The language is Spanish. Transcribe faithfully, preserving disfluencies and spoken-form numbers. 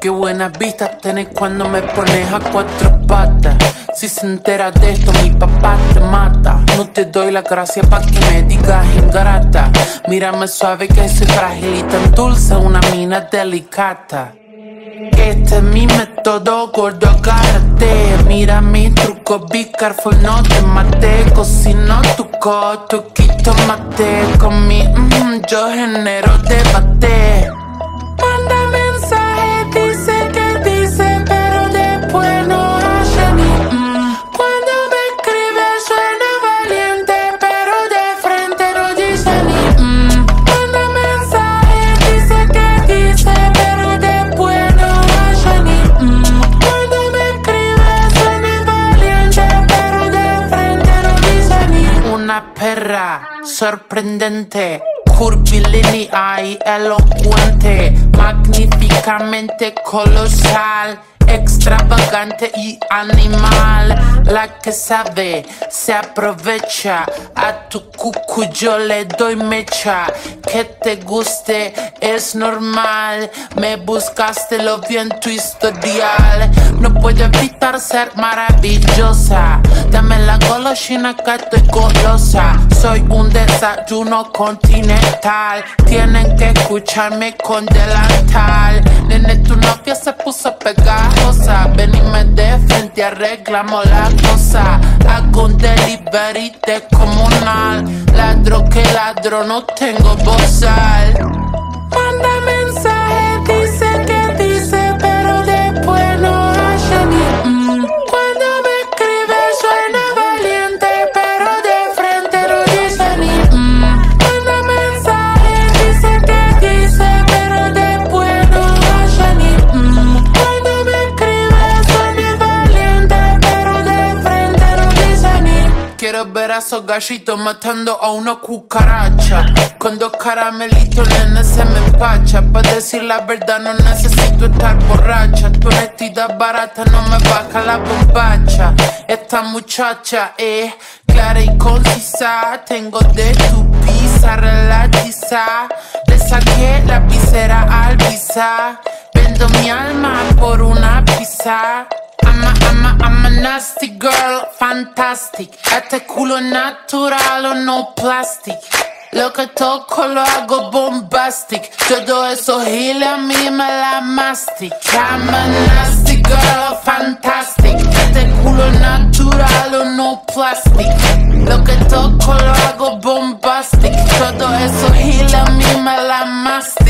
Qué buenas vistas tenés cuando me pones a cuatro patas. Si se entera de esto, mi papá te mata. No te doy la gracia pa' que me digas ingrata. Mírame suave que soy frágil y tan dulce, una mina delicata. Este es mi método, gordo, agárrate. Mira mi truco, be careful, no te mate. Cocino tu coto, quito mate. Con mi mm, yo genero debate. Manda mensaje, dice que dice, pero después no hace ni mm. Cuando me escribe suena valiente, pero de frente no dice ni mm. Manda mensaje, dice que dice, pero después no hace ni mm. Cuando me escribe suena valiente, pero de frente no dice ni una perra sorprendente, curvilínea y elocuente, magníficamente colosal, extravagante y animal. La que sabe se aprovecha, a tu cucu yo le doy mecha. Que te guste es normal, me buscaste, lo vi en tu historial. No puedo evitar ser maravillosa, dame la golosina que estoy golosa. Soy un desayuno continental, tienen que escucharme con delantal. Nene, tu novia se puso pegajosa, venime de frente, arreglamos la cosa. Hago un delivery descomunal, ladro que ladro, no tengo bozal. Manda mensaje, dice que dice, pero después no hace ni mm. Cuando me escribe suena valiente, pero de frente no dice ni mm. Manda mensaje, dice que dice, pero después no hace ni mm. Cuando me escribe suena valiente, pero de frente no dice ni. Quiero ver a esos gallitos matando a una cucaracha. Con dos caramelitos, nene, se me empacha. Para decir la verdad no necesito estar borracha. Tu honestidad barata no me baja la bombacha. Esta muchacha es clara y concisa. Tengo de tu pizza relatiza. Le saqué la visera al visa. Vendo mi alma por una pizza. I'm a, I'm a, I'm a nasty girl, fantastic. Este culo es natural o no plastic. Lo que toco lo hago bombastic. Todo eso giles a mí me la mastic. I'm a nasty girl, fantastic. Este culo es natural o no plastic. Lo que toco lo hago bombastic. Todo eso giles a mí me la mastic.